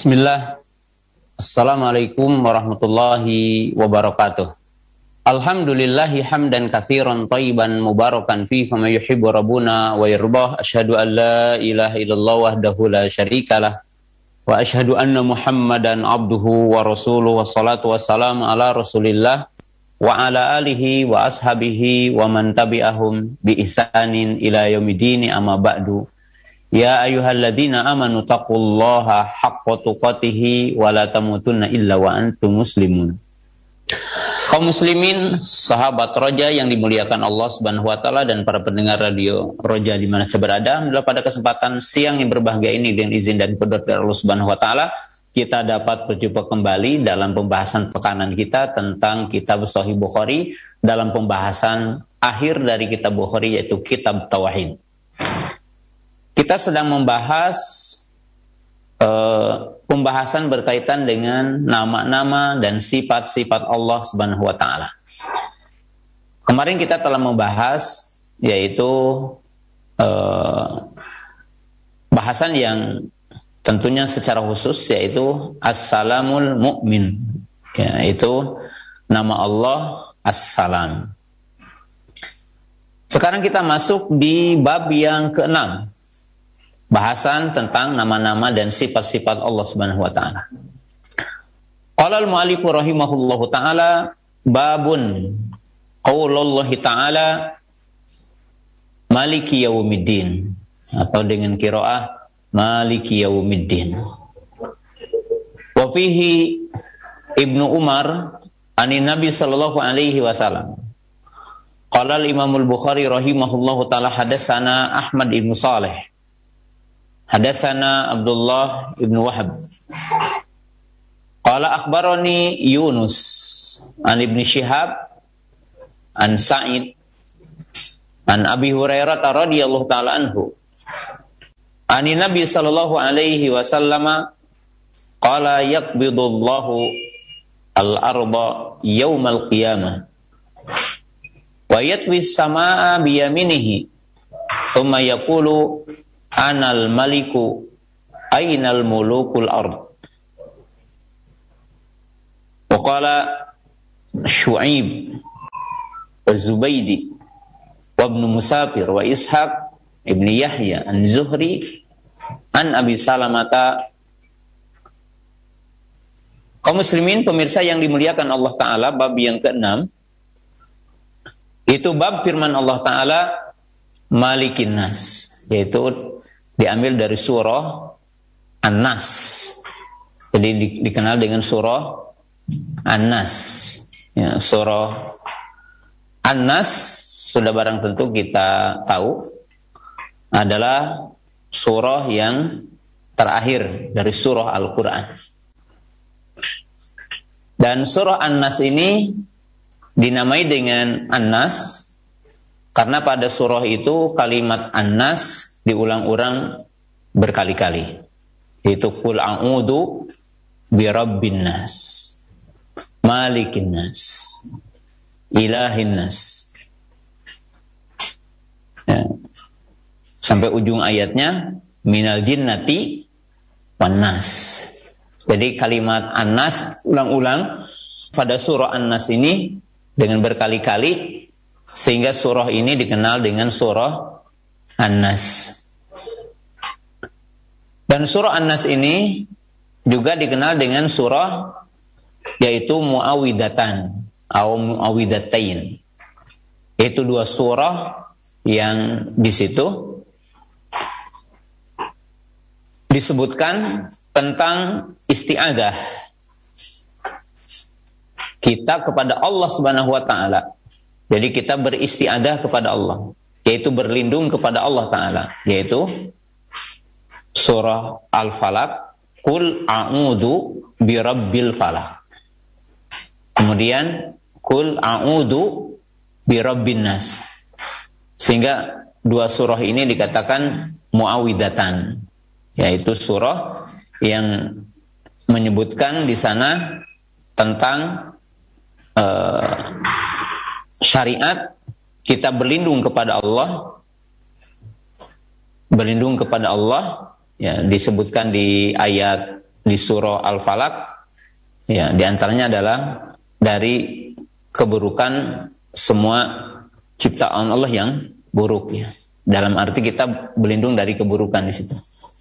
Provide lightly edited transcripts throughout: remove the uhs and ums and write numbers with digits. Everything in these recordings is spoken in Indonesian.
Bismillah. Assalamualaikum warahmatullahi wabarakatuh. Alhamdulillahi hamdan katsiran thayyiban mubarakan fi kama yuhibbu rabbuna wa yardah. Asyhadu an la ilaha illallah wahdahu la syarikalah wa asyhadu anna Muhammadan abduhu wa rasuluhu wassalatu wassalamu ala Rasulillah wa ala alihi wa ashabihi wa man tabi'ahum bi ihsanin ila yaumiddin, amma ba'du. Ya ayyuhalladzina amanu taqullaha haqqa tuqatih wa la tamutunna illa wa antum muslimun. Kaum muslimin, sahabat Roja yang dimuliakan Allah Subhanahu wa taala dan para pendengar radio Roja di mana saja berada, adalah pada kesempatan siang yang berbahagia ini dengan izin dan qudrat dari Allah Subhanahu wa taala kita dapat berjumpa kembali dalam pembahasan pekanan kita tentang kitab Sahih Bukhari, dalam pembahasan akhir dari kitab Bukhari yaitu kitab Tauhid. Kita sedang membahas pembahasan berkaitan dengan nama-nama dan sifat-sifat Allah Subhanahu wa taala. Kemarin kita telah membahas yaitu bahasan yang tentunya secara khusus yaitu As-Salamul Mu'min, yaitu nama Allah As-Salam. Sekarang kita masuk di bab yang ke-6. Bahasan tentang nama-nama dan sifat-sifat Allah Subhanahu wa taala. Qala al-mu'allif rahimahullahu taala babun qaulullah taala maliki yaumiddin, atau dengan qiraah maliki yaumiddin. Wa fihi Ibnu Umar anin Nabi sallallahu alaihi wasallam. Qala al-Imam al-Bukhari rahimahullahu taala hadatsana Ahmad ibn Saleh, hadatsana Abdullah ibn Wahab, qala akhbarani Yunus an Ibn Shihab an Sa'id an Abi Hurairah radhiyallahu ta'ala anhu ani Nabi sallallahu alaihi wasallam qala yaqbidullahu al-arda yaumal qiyamah wa yatwi as-samaa'a bi yaminihi thumma yaqulu anal maliku ainal mulukul ard. Wa qala Syu'aib wa Zubaydi wa Ibn Musafir wa Ishaq ibn Yahya an Zuhri an Abi Salamata. Kaum muslimin pemirsa yang dimuliakan Allah Ta'ala, bab yang ke-6 itu bab firman Allah Ta'ala Malikin Nas, yaitu diambil dari surah An-Nas. Jadi dikenal dengan surah An-Nas. Ya, surah An-Nas sudah barang tentu kita tahu adalah surah yang terakhir dari surah Al-Quran. Dan surah An-Nas ini dinamai dengan An-Nas karena pada surah itu kalimat An-Nas diulang-ulang berkali-kali, yaitu qul a'udzu birabbin nas, malikin nas, ilahin nas, ya, sampai ujung ayatnya minal jinnati wan nas. Jadi kalimat An-Nas ulang-ulang pada surah An-Nas ini dengan berkali-kali, sehingga surah ini dikenal dengan surah An-Nas. Dan surah An-Nas ini juga dikenal dengan surah yaitu Muawwidatan atau Muawwidatain, yaitu dua surah yang di situ disebutkan tentang isti'adzah kita kepada Allah Subhanahu wa taala. Jadi kita beristi'adzah kepada Allah, yaitu berlindung kepada Allah Ta'ala, yaitu surah Al-Falaq, Qul a'udzu birabbil falaq. Kemudian Qul a'udzu birabbin nas. Sehingga dua surah ini dikatakan Muawwidatan, yaitu surah yang menyebutkan di sana tentang syariat kita berlindung kepada Allah, ya, disebutkan di ayat di surah Al-Falaq, ya, di antaranya adalah dari keburukan semua ciptaan Allah yang buruk, ya. Dalam arti kita berlindung dari keburukan di situ.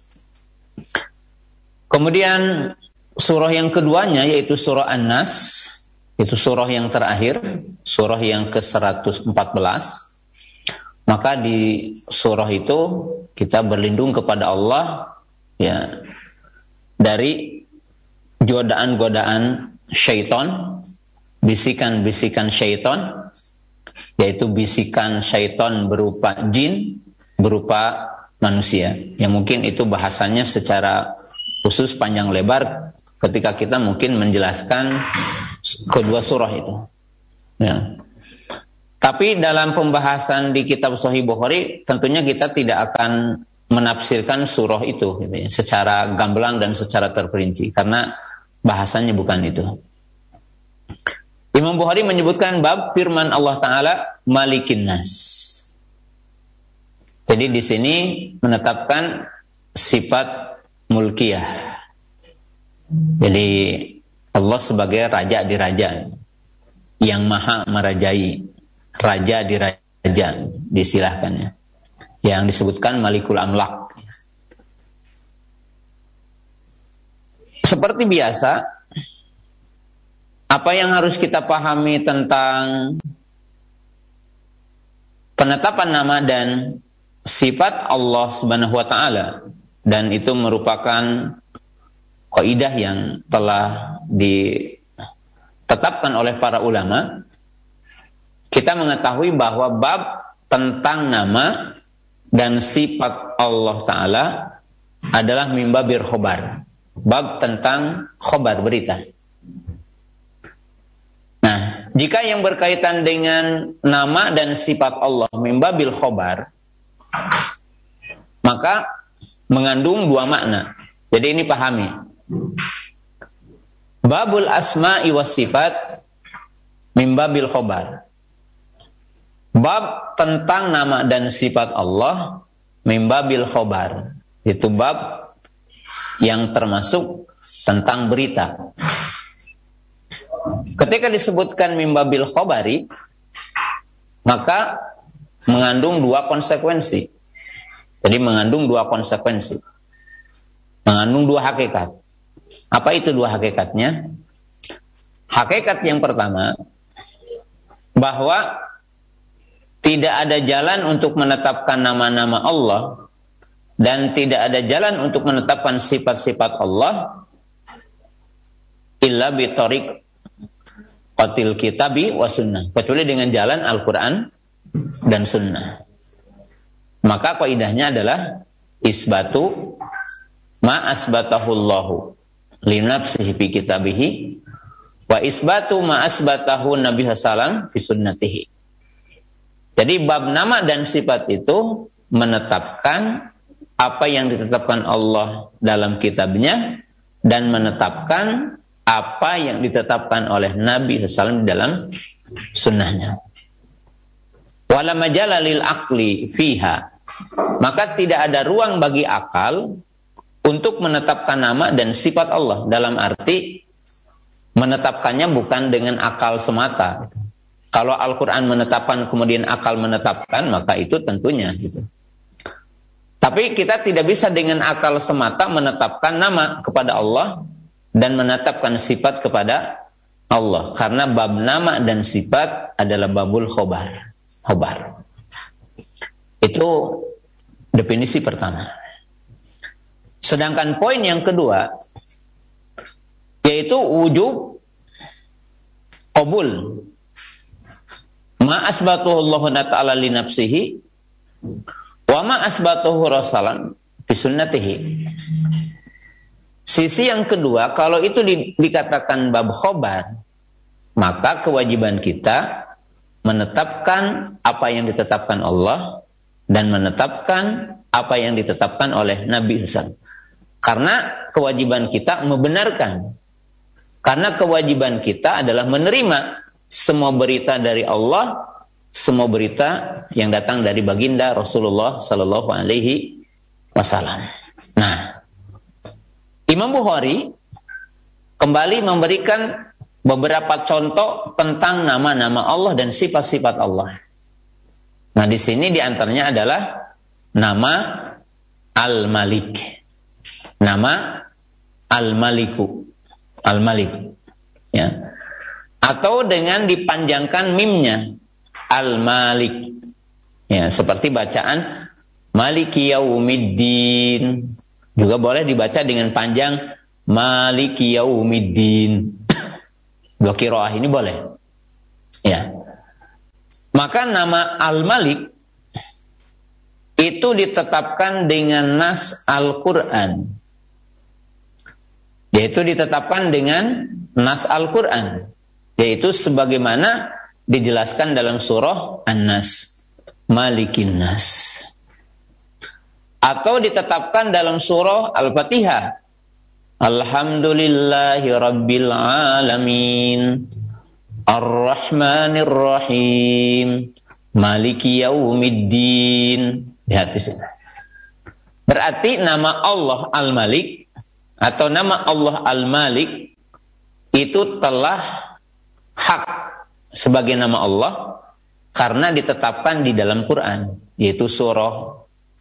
Kemudian surah yang keduanya yaitu surah An-Nas, itu surah yang terakhir, surah yang ke-114. Maka di surah itu kita berlindung kepada Allah, ya, dari godaan-godaan syaitan, bisikan-bisikan syaitan, yaitu bisikan syaitan berupa jin, berupa manusia. Yang mungkin itu bahasanya secara khusus panjang lebar ketika kita mungkin menjelaskan kedua surah itu. Ya. Tapi dalam pembahasan di kitab Sahih Bukhari, tentunya kita tidak akan menafsirkan surah itu gitu ya, secara gamblang dan secara terperinci, karena bahasanya bukan itu. Imam Bukhari menyebutkan bab firman Allah Ta'ala Malikin Nas. Jadi di sini menetapkan sifat mulkiyah. Jadi Allah sebagai raja di raja, yang maha merajai, raja di raja disilahkannya, yang disebutkan Malikul Amlak. Seperti biasa, apa yang harus kita pahami tentang penetapan nama dan sifat Allah Subhanahu wa taala, dan itu merupakan kaidah yang telah ditetapkan oleh para ulama. Kita mengetahui bahwa bab tentang nama dan sifat Allah Ta'ala adalah mimbabir khobar, bab tentang khobar, berita. Nah, jika yang berkaitan dengan nama dan sifat Allah mimbabil khobar, maka mengandung dua makna. Jadi ini pahami. Babul asma'i was sifat mimbabil khobar. Bab tentang nama dan sifat Allah mimbabil khobar. Itu bab yang termasuk tentang berita. Ketika disebutkan mimbabil khobari, maka mengandung dua konsekuensi. Jadi mengandung dua konsekuensi, mengandung dua hakikat. Apa itu dua hakikatnya? Hakikat yang pertama, bahwa tidak ada jalan untuk menetapkan nama-nama Allah dan tidak ada jalan untuk menetapkan sifat-sifat Allah illa bitariq qatil kitabi wa sunnah, kecuali dengan jalan Al-Quran dan sunnah. Maka kaidahnya adalah isbatu ma asbatahullahu li nafsihi fi kitabihi wa isbatu ma asbatahu Nabi sallam fi sunnatihi. Jadi bab nama dan sifat itu menetapkan apa yang ditetapkan Allah dalam kitabnya dan menetapkan apa yang ditetapkan oleh Nabi SAW dalam sunnahnya. Wala majala lil aqli fiha, maka tidak ada ruang bagi akal untuk menetapkan nama dan sifat Allah, dalam arti menetapkannya bukan dengan akal semata. Kalau Al-Quran menetapkan kemudian akal menetapkan, maka itu tentunya gitu. Tapi kita tidak bisa dengan akal semata menetapkan nama kepada Allah dan menetapkan sifat kepada Allah, karena bab nama dan sifat adalah babul khobar. Itu definisi pertama. Sedangkan poin yang kedua yaitu wujub qabul ma asbatuhu Allah Ta'ala li nafsihi wa ma asbatuhu Rasulullah fi sunnatihi. Sisi yang kedua, kalau itu dikatakan bab khobar, maka kewajiban kita menetapkan apa yang ditetapkan Allah dan menetapkan apa yang ditetapkan oleh Nabi SAW. Karena kewajiban kita membenarkan. Karena kewajiban kita adalah menerima semua berita dari Allah, semua berita yang datang dari baginda Rasulullah Sallallahu Alaihi Wasallam. Nah, Imam Bukhari kembali memberikan beberapa contoh tentang nama-nama Allah dan sifat-sifat Allah. Nah, di sini diantaranya adalah nama Al-Malik, nama Al-Maliku, Al-Malik, ya, atau dengan dipanjangkan mimnya Al-Malik, ya, seperti bacaan Maliki Yaumiddin, juga boleh dibaca dengan panjang Maliki Yaumiddin. Dua qiraah ini boleh. Ya. Maka nama Al-Malik itu ditetapkan dengan nas Al-Qur'an. Yaitu ditetapkan dengan nas Al-Qur'an, yaitu sebagaimana dijelaskan dalam surah An-Nas, Malikin Nas. Atau ditetapkan dalam surah Al-Fatihah, Alhamdulillahi Rabbil Alamin, Ar-Rahmanir Rahim, Maliki Yaumiddin. Lihat di sini. Berarti nama Allah Al-Malik atau nama Allah Al-Malik itu telah hak sebagai nama Allah karena ditetapkan di dalam Quran, yaitu surah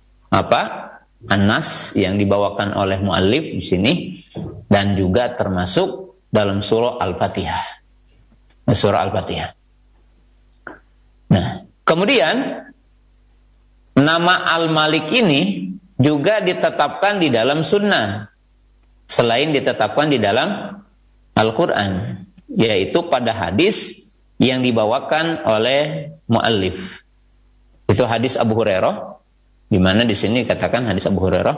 An-Nas yang dibawakan oleh muallif di sini, dan juga termasuk dalam surah Al-Fatihah. Surah Al-Fatihah. Nah, kemudian nama Al-Malik ini juga ditetapkan di dalam sunnah, selain ditetapkan di dalam Al-Quran, yaitu pada hadis yang dibawakan oleh muallif. Itu hadis Abu Hurairah, di mana di sini dikatakan hadis Abu Hurairah.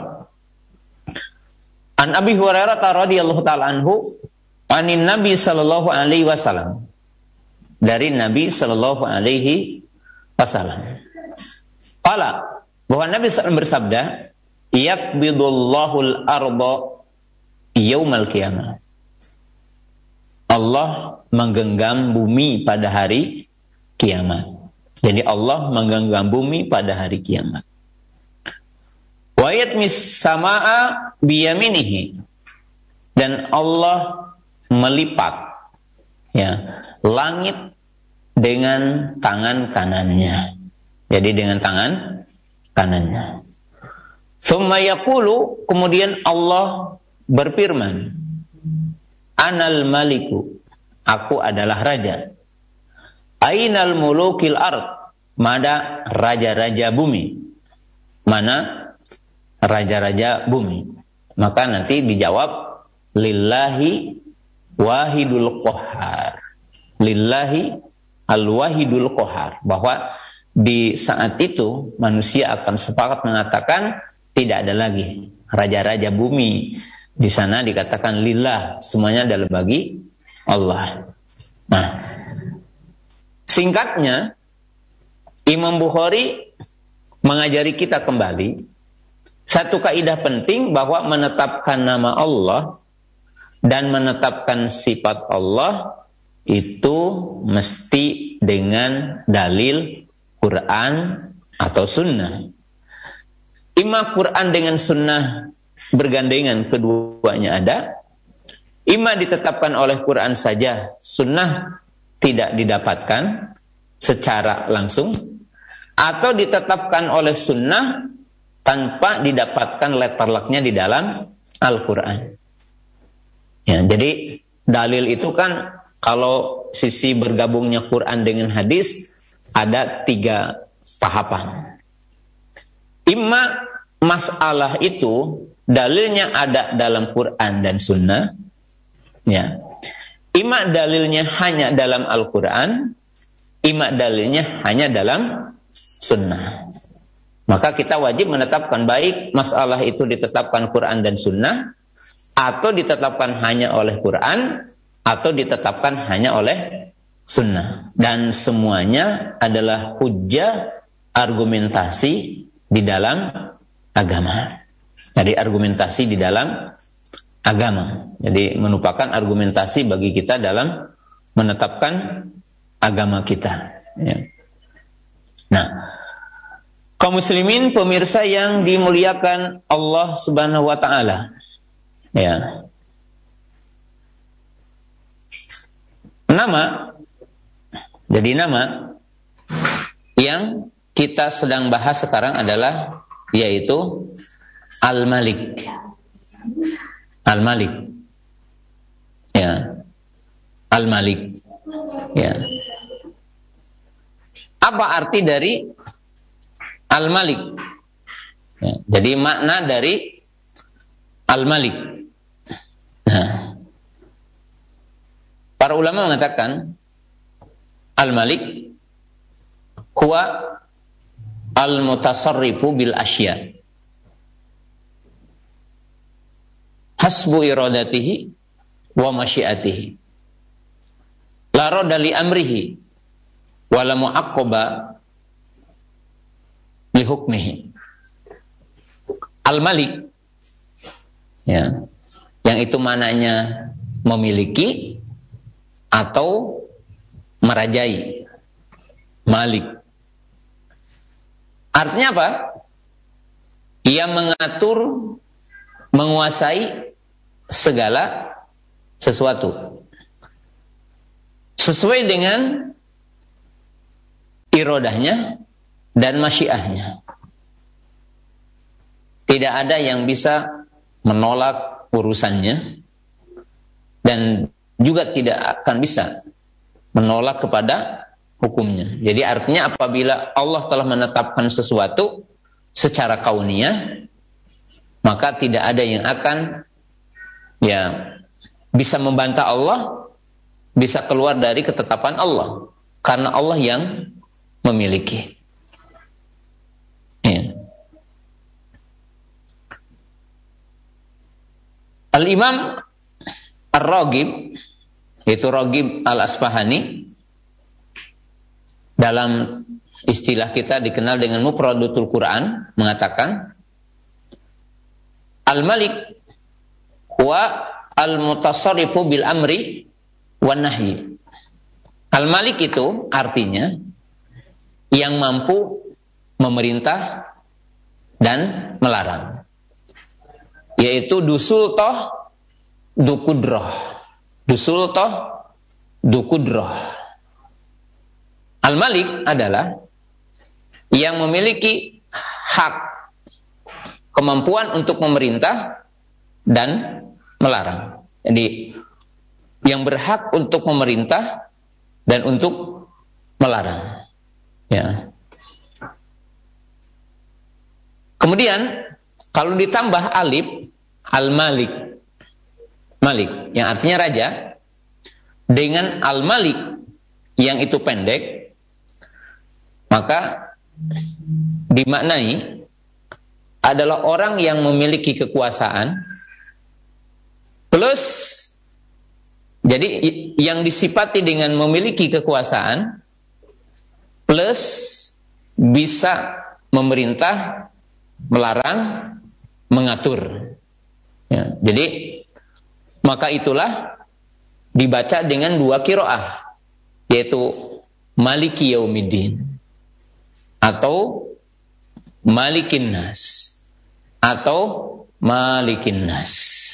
An Abi Hurairah radhiyallahu ta'ala anhu, anin Nabi sallallahu alaihi wasallam. Dari Nabi sallallahu alaihi wasallam. Qala, bahwa Nabi sallallahu bersabda, "Yaqbidullahul arda yaumal qiyamah." Allah menggenggam bumi pada hari kiamat. Jadi Allah menggenggam bumi pada hari kiamat. Wa yatmis samaa biyaminihi, dan Allah melipat, ya, langit dengan tangan kanannya. Jadi dengan tangan kanannya. Tsumma yaqulu, kemudian Allah berfirman, Anal maliku, aku adalah raja. Ainal mulukil ard, mana raja-raja bumi? Mana raja-raja bumi? Maka nanti dijawab, lillahi wahidul qahhar. Lillahi al-wahidul qahhar. Bahwa di saat itu manusia akan sepakat mengatakan tidak ada lagi raja-raja bumi. Di sana dikatakan lillah, semuanya adalah bagi Allah. Nah, singkatnya Imam Bukhari mengajari kita kembali satu kaidah penting, bahwa menetapkan nama Allah dan menetapkan sifat Allah itu mesti dengan dalil Quran atau sunnah. Ima Quran dengan sunnah bergandengan, keduanya ada. Ima ditetapkan oleh Quran saja, sunnah tidak didapatkan secara langsung, atau ditetapkan oleh sunnah tanpa didapatkan letterlocknya di dalam Al-Quran. Ya, jadi dalil itu kan, kalau sisi bergabungnya Quran dengan hadis, ada 3 tahapan. Imma masalah itu dalilnya ada dalam Quran dan sunnah, ya. Imma dalilnya hanya dalam Al-Quran, imma dalilnya hanya dalam sunnah. Maka kita wajib menetapkan, baik masalah itu ditetapkan Quran dan sunnah, atau ditetapkan hanya oleh Quran, atau ditetapkan hanya oleh sunnah. Dan semuanya adalah hujjah, argumentasi di dalam agama. Jadi argumentasi di dalam agama. Jadi merupakan argumentasi bagi kita dalam menetapkan agama kita. Ya. Nah, kaum muslimin pemirsa yang dimuliakan Allah Subhanahu wa taala. Ya. Nama, jadi nama yang kita sedang bahas sekarang adalah yaitu Al-Malik. Al-Malik. Ya. Al-Malik. Ya. Apa arti dari Al-Malik? Ya. Jadi makna dari Al-Malik. Nah, para ulama mengatakan Al-Malik huwa al-mutasarrifu bil asya hasbu iradatihi wa masyiatihi la radda li amrihi wa la mu'aqqaba li hukmihi. Al-Malik, ya, yang itu maknanya memiliki atau merajai. Malik artinya apa? Ia mengatur, menguasai segala sesuatu sesuai dengan irodahnya dan masyiahnya. Tidak ada yang bisa menolak urusannya dan juga tidak akan bisa menolak kepada hukumnya. Jadi artinya apabila Allah telah menetapkan sesuatu secara kauniyah, maka tidak ada yang akan bisa membantah Allah, bisa keluar dari ketetapan Allah, karena Allah yang memiliki. Ya. Al-Imam Ar-Raghib, yaitu Raghib Al-Asfahani, dalam istilah kita dikenal dengan Mufradatul Quran, mengatakan Al-Malik huwa al-mutasarrifu bil amri wan nahyi. Al-Malik itu artinya yang mampu memerintah dan melarang, yaitu dusultoh dukudroh. Dusultoh dukudroh. Al-Malik adalah yang memiliki hak, kemampuan untuk memerintah dan melarang. Jadi yang berhak untuk memerintah dan untuk melarang. Ya. Kemudian kalau ditambah alif, Al-Malik, Malik, yang artinya raja, dengan Al-Malik yang itu pendek, maka dimaknai adalah orang yang memiliki kekuasaan plus, jadi yang disifati dengan memiliki kekuasaan plus bisa memerintah, melarang, mengatur. Ya, jadi maka itulah dibaca dengan dua qiraah, yaitu Maliki Yaumiddin atau Malikin Nas atau Malikin Nas.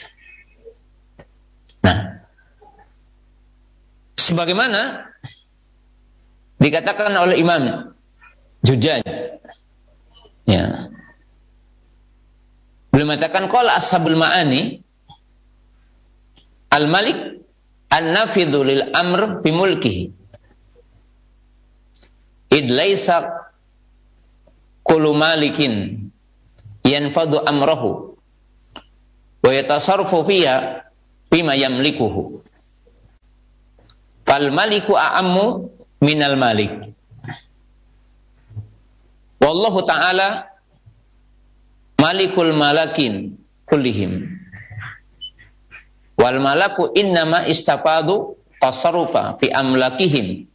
Nah, sebagaimana dikatakan oleh Imam Jujaj, ya, beliau mengatakan qala ashabul ma'ani al-malik an-nafidhu lil amr bimulkihi id laisa kullu malikin yanfadu amrahu wa yatasarrafu fiha bima yamlikuhu fal maliku a'ammu minal malik wallahu ta'ala malikul malakin kullihim wal malaku innama istafadu tasarrufa fi amlakihim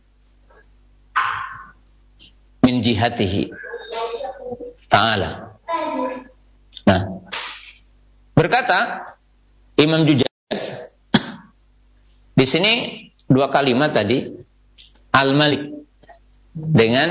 min jihatihi ta'ala. Nah, berkata Imam Jujaj di sini dua kalimat tadi, Al-Malik dengan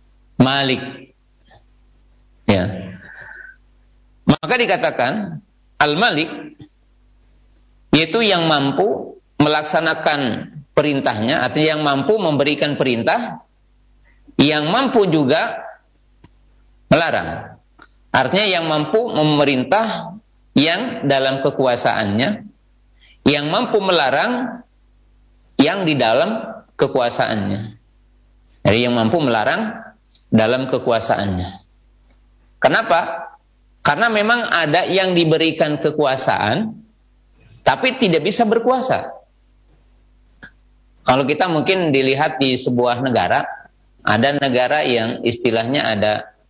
Malik, ya, maka dikatakan Al-Malik, yaitu yang mampu melaksanakan perintahnya, artinya yang mampu memberikan perintah, yang mampu juga melarang. Artinya yang mampu memerintah yang dalam kekuasaannya, yang mampu melarang yang di dalam kekuasaannya. Jadi yang mampu melarang dalam kekuasaannya. Kenapa? Karena memang ada yang diberikan kekuasaan tapi tidak bisa berkuasa. Kalau kita mungkin dilihat di sebuah negara, ada negara yang istilahnya ada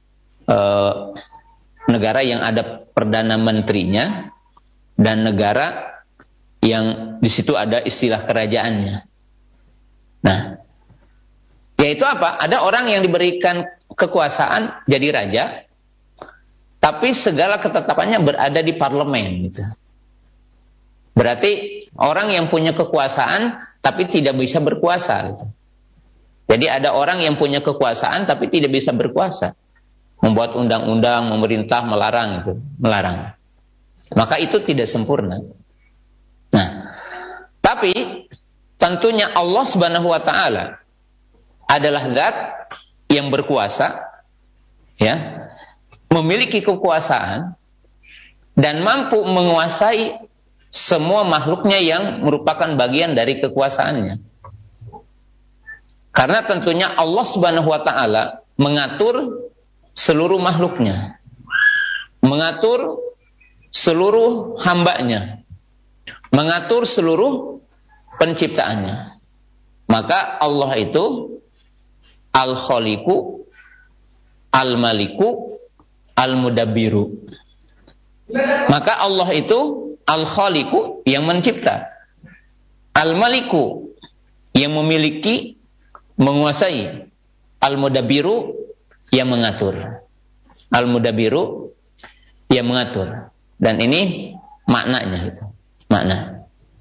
negara yang ada perdana menterinya, dan negara yang di situ ada istilah kerajaannya. Nah, yaitu apa? Ada orang yang diberikan kekuasaan jadi raja, tapi segala ketetapannya berada di parlemen. Gitu. Berarti orang yang punya kekuasaan tapi tidak bisa berkuasa. Gitu. Jadi ada orang yang punya kekuasaan tapi tidak bisa berkuasa, membuat undang-undang, memerintah, melarang itu, melarang. Maka itu tidak sempurna. Nah, tapi tentunya Allah Subhanahu wa taala adalah zat yang berkuasa, ya, memiliki kekuasaan dan mampu menguasai semua makhluknya yang merupakan bagian dari kekuasaannya. Karena tentunya Allah Subhanahu wa taala mengatur seluruh makhluknya, mengatur seluruh hambanya, mengatur seluruh penciptaannya. Maka Allah itu Al-Khaliqu, Al-Maliku, Al-Mudabbiru. Maka Allah itu Al-Khaliqu, yang mencipta, Al-Maliku, yang memiliki, menguasai, Al-Mudabbiru, yang mengatur. Al-Mudabbiru, yang mengatur. Dan ini maknanya gitu. Makna.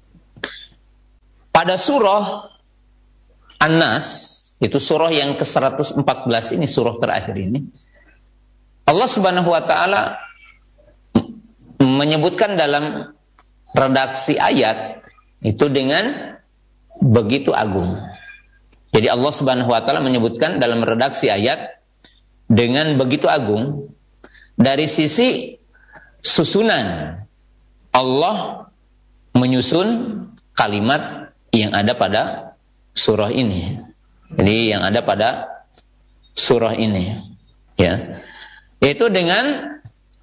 Pada surah An-Nas, itu surah yang ke-114 ini, surah terakhir ini, Allah Subhanahu wa taala menyebutkan dalam redaksi ayat itu dengan begitu agung. Jadi Allah Subhanahu wa taala menyebutkan dalam redaksi ayat dengan begitu agung dari sisi susunan. Allah menyusun kalimat yang ada pada surah ini. Jadi yang ada pada surah ini, ya, yaitu dengan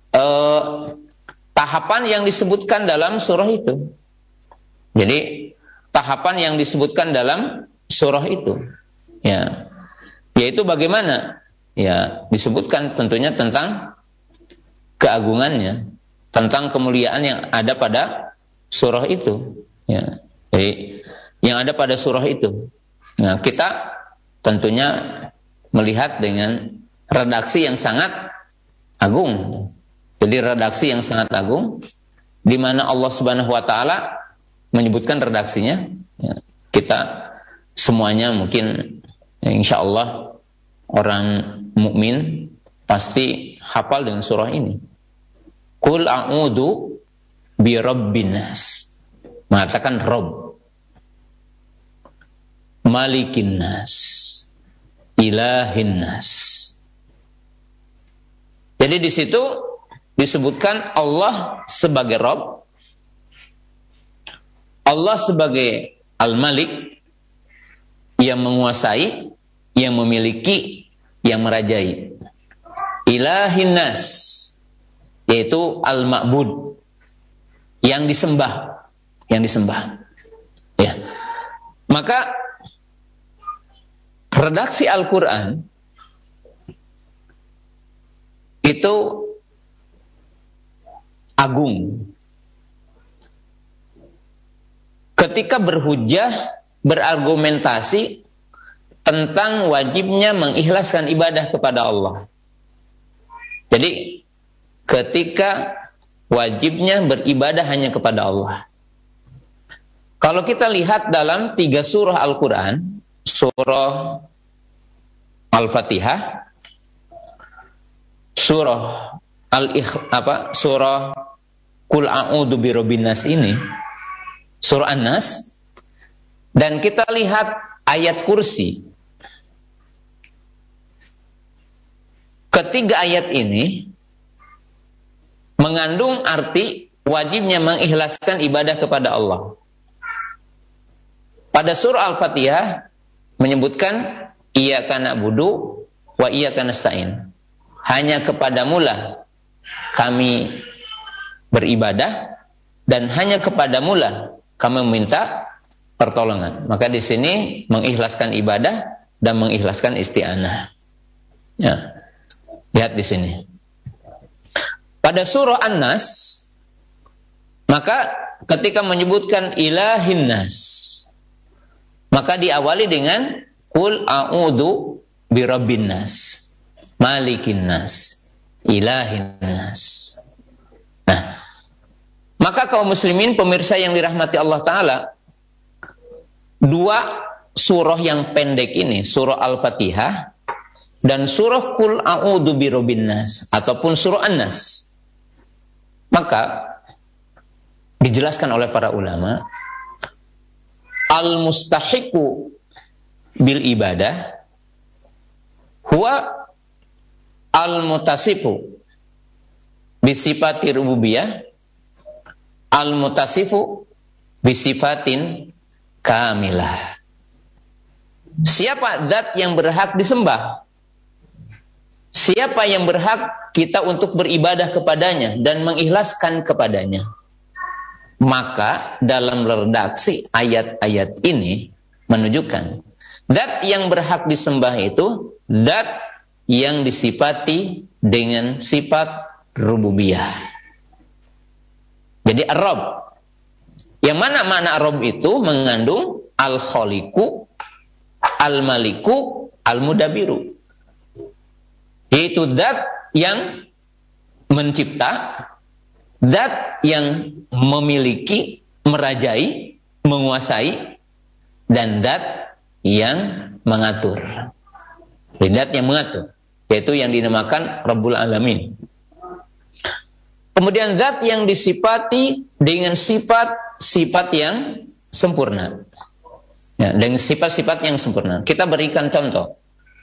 tahapan yang disebutkan dalam surah itu. Jadi tahapan yang disebutkan dalam surah itu, ya, yaitu bagaimana, ya, disebutkan tentunya tentang keagungannya, tentang kemuliaan yang ada pada surah itu, ya. Jadi yang ada pada surah itu. Nah, kita tentunya melihat dengan redaksi yang sangat agung. Jadi redaksi yang sangat agung, di mana Allah Subhanahu wa taala menyebutkan redaksinya. Ya, kita semuanya mungkin, ya, insya Allah orang mukmin pasti hafal dengan surah ini. Qul a'udzu bi rabbin nas. Mengatakan Rabb, Malikin nas, Ilahin nas. Jadi di situ disebutkan Allah sebagai Rabb, Allah sebagai Al-Malik, yang menguasai, yang memiliki, yang merajai. Ilahin nas, yaitu Al-Ma'bud, yang disembah, yang disembah. Ya. Maka redaksi Al-Quran itu agung. Ketika berhujjah, berargumentasi tentang wajibnya mengikhlaskan ibadah kepada Allah. Jadi ketika wajibnya beribadah hanya kepada Allah. Kalau kita lihat dalam 3 surah Al-Quran, surah Al-Fatihah, surah surah Qul a'udzu birabbin nas ini, surah An-Nas, dan kita lihat ayat kursi. Ketiga ayat ini mengandung arti wajibnya mengikhlaskan ibadah kepada Allah. Pada surah Al-Fatihah menyebutkan iyyaka na'budu wa iyyaka nasta'in. Hanya kepadamulah kami beribadah dan hanya kepadamulah kami meminta pertolongan. Maka di sini mengikhlaskan ibadah dan mengikhlaskan isti'anah. Ya. Lihat di sini. Pada surah An-Nas, maka ketika menyebutkan ilahin nas, maka diawali dengan Qul a'udzu birabbin nas, malikin nas, ilahin nas. Nah, maka kaum muslimin pemirsa yang dirahmati Allah Ta'ala, dua surah yang pendek ini, surah Al-Fatihah dan surah Qul a'udzu birabbin nas ataupun surah An-Nas, maka dijelaskan oleh para ulama, al-mustahiqu bil ibadah huwa al-mutasifu bisifati rububiyah al-mutasifu bisifatin kamilah. Siapa zat yang berhak disembah? Siapa yang berhak kita untuk beribadah kepadanya dan mengikhlaskan kepadanya? Maka dalam redaksi ayat-ayat ini menunjukkan zat yang berhak disembah itu zat yang disifati dengan sifat rububiyah. Jadi Ar-Rabb. Yang mana makna Ar-Rabb itu mengandung Al-Khaliqu, Al-Maliku, Al-Mudabiru. Yaitu zat yang mencipta, zat yang memiliki, merajai, menguasai, dan zat yang mengatur. Zat yang mengatur, yaitu yang dinamakan Rabbul Alamin. Kemudian zat yang disifati dengan sifat-sifat yang sempurna. Ya, dengan sifat-sifat yang sempurna. Kita berikan contoh.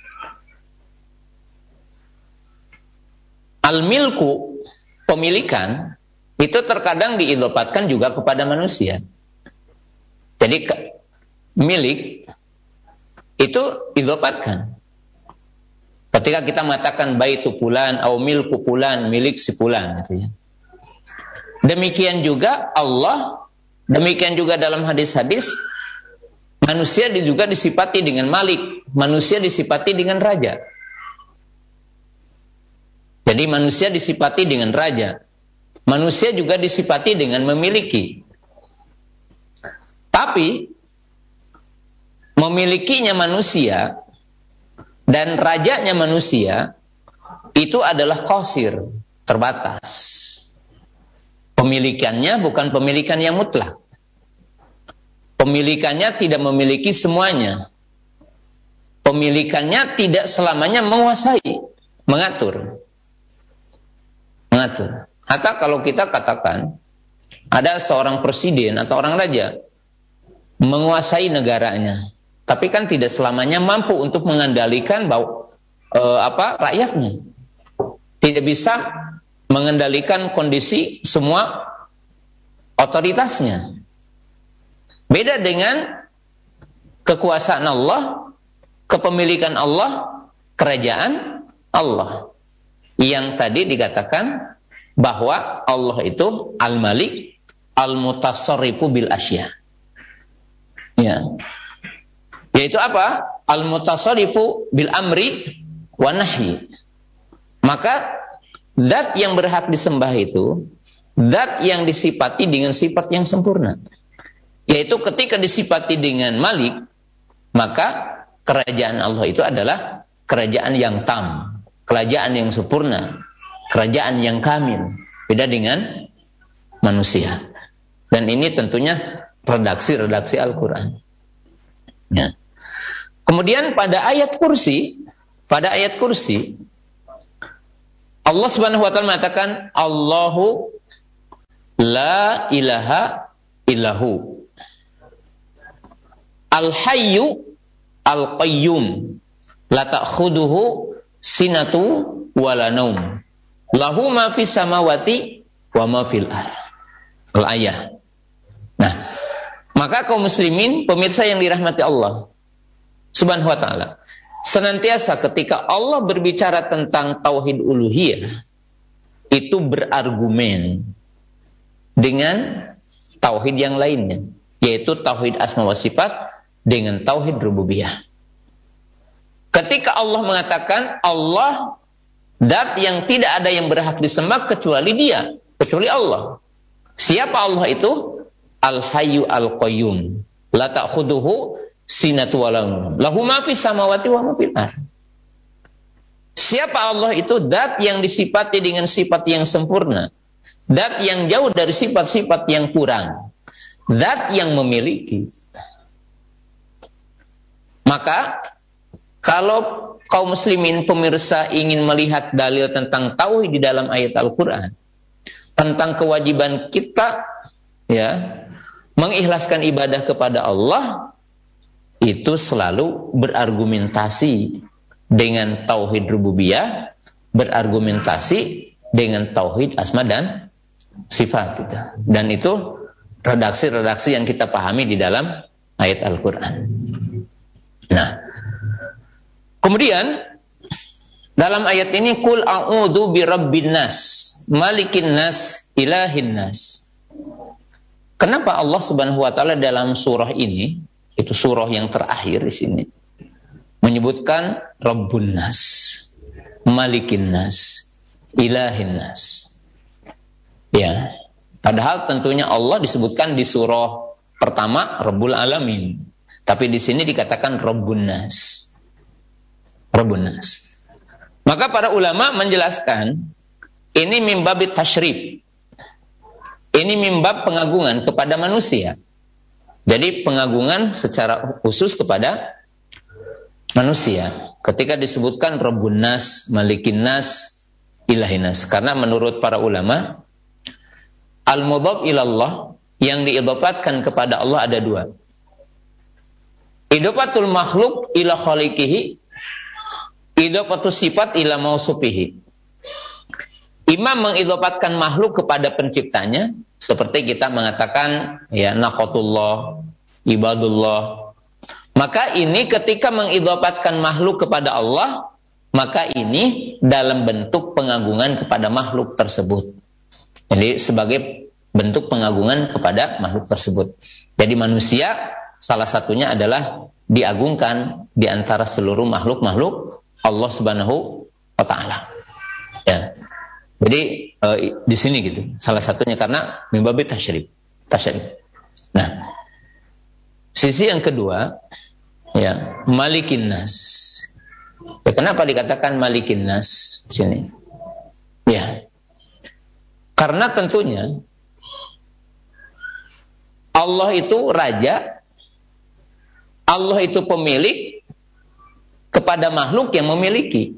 Al-milku, pemilikan, itu terkadang diidopatkan juga kepada manusia. Jadi milik itu idopatkan. Ketika kita mengatakan baitu fulan atau milku fulan, milik si fulan, gitu ya. Demikian juga Allah, demikian juga dalam hadis-hadis, manusia juga disifati dengan malik, manusia disifati dengan raja. Jadi manusia disifati dengan raja, manusia juga disifati dengan memiliki. Tapi memilikinya manusia dan rajanya manusia itu adalah qasir, terbatas. Pemilikannya bukan pemilikan yang mutlak. Pemilikannya tidak memiliki semuanya. Pemilikannya tidak selamanya menguasai, mengatur. Atau kalau kita katakan ada seorang presiden atau orang raja menguasai negaranya, tapi kan tidak selamanya mampu untuk mengendalikan rakyatnya. Tidak bisa mengendalikan kondisi semua otoritasnya. Beda dengan kekuasaan Allah, kepemilikan Allah, kerajaan Allah. Yang tadi dikatakan bahwa Allah itu Al-Malik, Al-Mutasarrifu bil asya. Ya. Yaitu apa? Al-Mutasarrifu bil amri wa nahyi. Maka zat yang berhak disembah itu zat yang disifati dengan sifat yang sempurna. Yaitu ketika disifati dengan Malik, maka kerajaan Allah itu adalah kerajaan yang tam, kerajaan yang sempurna, kerajaan yang kamil. Beda dengan manusia. Dan ini tentunya redaksi Al-Quran. Ya. Kemudian pada ayat kursi, Allah Subhanahu wa taala mengatakan Allahu la ilaha illahu. Al-hayyu al-qayyum, la ta'khuduhu sinatu wala naum, lahu ma fis samawati wa ma fil ardh. Al-ayah. Nah, maka kaum muslimin, pemirsa yang dirahmati Allah Subhanahu wa taala, senantiasa ketika Allah berbicara tentang tauhid uluhiyah, itu berargumen dengan tauhid yang lainnya, yaitu tauhid asma wa sifat dengan tauhid rububiyah. Ketika Allah mengatakan Allah zat yang tidak ada yang berhak disembah kecuali Dia, kecuali Allah. Siapa Allah itu? Al-hayyu al-qayyum, la ta'khuduhu sinatu wa la naum, lahu ma fis samawati wa ma fil ardh. Siapa Allah itu? Zat yang disifati dengan sifat yang sempurna, zat yang jauh dari sifat-sifat yang kurang, zat yang memiliki. Maka kalau kaum muslimin pemirsa ingin melihat dalil tentang tauhid di dalam ayat Al-Quran, tentang kewajiban kita mengikhlaskan ibadah kepada Allah, itu selalu berargumentasi dengan tauhid rububiyah, berargumentasi dengan tauhid asma dan sifat kita. Dan itu redaksi-redaksi yang kita pahami di dalam ayat Al-Quran. Nah, kemudian dalam ayat ini, Qul a'udzu birabbin nas, malikin nas, ilahin nas. Kenapa Allah Subhanahu wa taala dalam surah ini, itu surah yang terakhir di sini, menyebutkan Rabbun nas, malikin nas, ilahin nas? Ya, padahal tentunya Allah disebutkan di surah pertama Rabbul Alamin, tapi di sini dikatakan Rabbun nas. Rabbun nas. Maka para ulama menjelaskan ini mimbabit tasyrif. Ini mimbab pengagungan kepada manusia. Jadi pengagungan secara khusus kepada manusia. Ketika disebutkan Rabbun nas, malikin nas, ilahin nas. Karena menurut para ulama, al-mudhaf ilallah yang diidhafatkan kepada Allah ada dua. Idhafatul makhluk ila khaliqihi, idhafatul sifat ila mausufihi. Imam mengidhafatkan makhluk kepada penciptanya, seperti kita mengatakan naqatullah, ibadullah. Maka ini ketika mengidhafatkan makhluk kepada Allah, maka ini dalam bentuk pengagungan kepada makhluk tersebut. Jadi sebagai bentuk pengagungan kepada makhluk tersebut. Jadi manusia salah satunya adalah diagungkan di antara seluruh makhluk-makhluk Allah Subhanahu wa taala. Ya. Jadi di sini gitu. Salah satunya karena mimbabi tasyrif. Nah, sisi yang kedua malikin nas. Ya, kenapa dikatakan malikin nas di sini? Ya. Karena tentunya Allah itu raja, Allah itu pemilik kepada makhluk yang memiliki.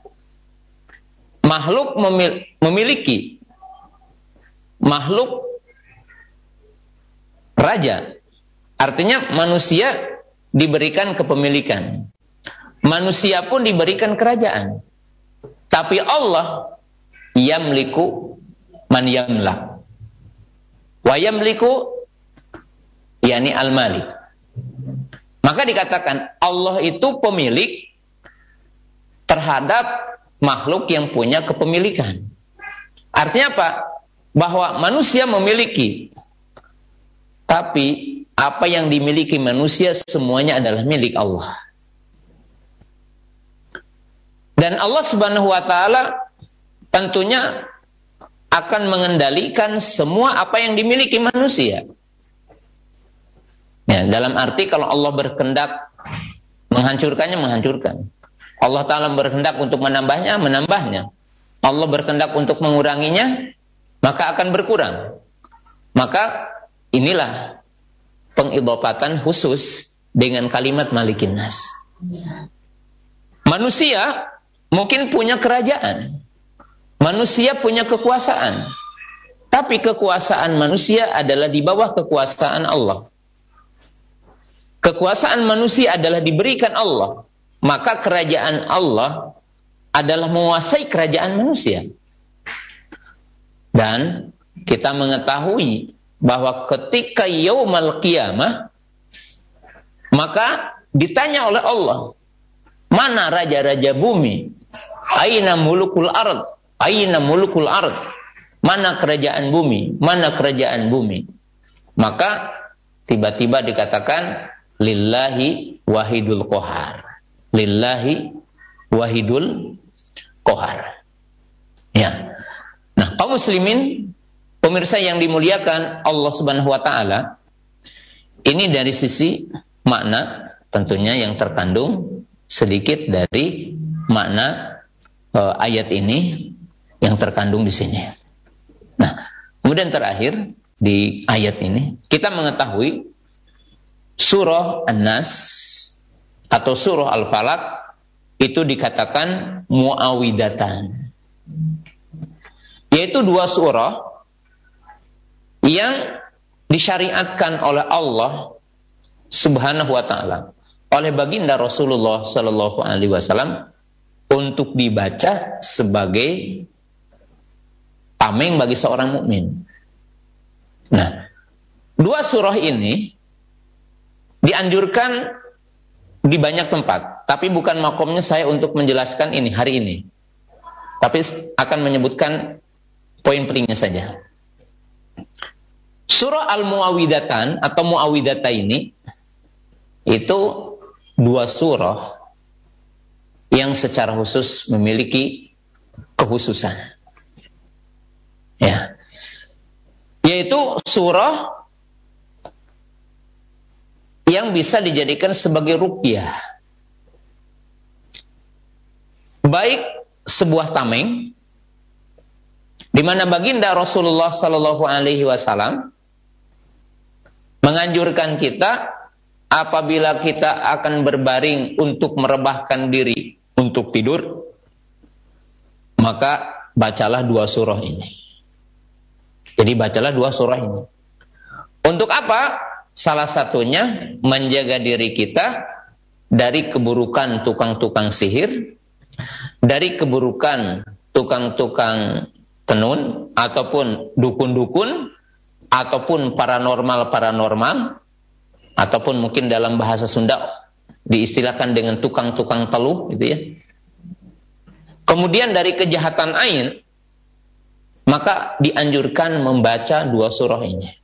Makhluk memiliki, makhluk raja. Artinya manusia diberikan kepemilikan, manusia pun diberikan kerajaan. Tapi Allah yamliku man yamlak, wa yamliku yakni al-malik. Maka dikatakan Allah itu pemilik terhadap makhluk yang punya kepemilikan. Artinya apa? Bahwa manusia memiliki, tapi apa yang dimiliki manusia semuanya adalah milik Allah. Dan Allah Subhanahu wa taala tentunya akan mengendalikan semua apa yang dimiliki manusia. Ya, dalam arti kalau Allah berkehendak menghancurkannya, menghancurkan. Allah Ta'ala berkehendak untuk menambahnya, menambahnya. Allah berkehendak untuk menguranginya, maka akan berkurang. Maka inilah pengidhafatan khusus dengan kalimat malikin nas. Manusia mungkin punya kerajaan, manusia punya kekuasaan, Tapi kekuasaan manusia adalah di bawah kekuasaan Allah. Kekuasaan manusia adalah diberikan Allah. Maka kerajaan Allah adalah menguasai kerajaan manusia. Dan kita mengetahui bahwa ketika yaumal qiyamah, maka ditanya oleh Allah, mana raja-raja bumi? Aina mulukul ard? Aina mulukul ard? Mana kerajaan bumi? Mana kerajaan bumi? Maka tiba-tiba dikatakan lillahi wahidul qahar. Lillahi wahidul qahar. Ya. Nah, kaum muslimin, pemirsa yang dimuliakan Allah Subhanahu wa taala, ini dari sisi makna tentunya yang terkandung sedikit dari makna ayat ini yang terkandung di sini. Nah, kemudian terakhir di ayat ini kita mengetahui surah An-Nas atau surah Al-Falaq itu dikatakan muawwidatan, yaitu dua surah yang disyariatkan oleh Allah Subhanahu wa taala oleh baginda Rasulullah sallallahu alaihi wasallam untuk dibaca sebagai tameng bagi seorang mukmin. Nah, dua surah ini dianjurkan di banyak tempat, tapi bukan makomnya saya untuk menjelaskan ini hari ini. Tapi akan menyebutkan poin pentingnya saja. Surah Al-Muawwidatan atau Muawwidata ini itu dua surah yang secara khusus memiliki kekhususan. Ya. Yaitu surah yang bisa dijadikan sebagai ruqyah. Baik sebuah tameng di mana baginda Rasulullah sallallahu alaihi wasallam menganjurkan kita apabila kita akan berbaring untuk merebahkan diri untuk tidur, maka bacalah dua surah ini. Jadi bacalah dua surah ini. Untuk apa? Salah satunya menjaga diri kita dari keburukan tukang-tukang sihir, dari keburukan tukang-tukang tenun, ataupun dukun-dukun, ataupun paranormal, ataupun mungkin dalam bahasa Sunda diistilahkan dengan tukang-tukang teluh, gitu ya. Kemudian dari kejahatan ain, maka dianjurkan membaca dua surah ini.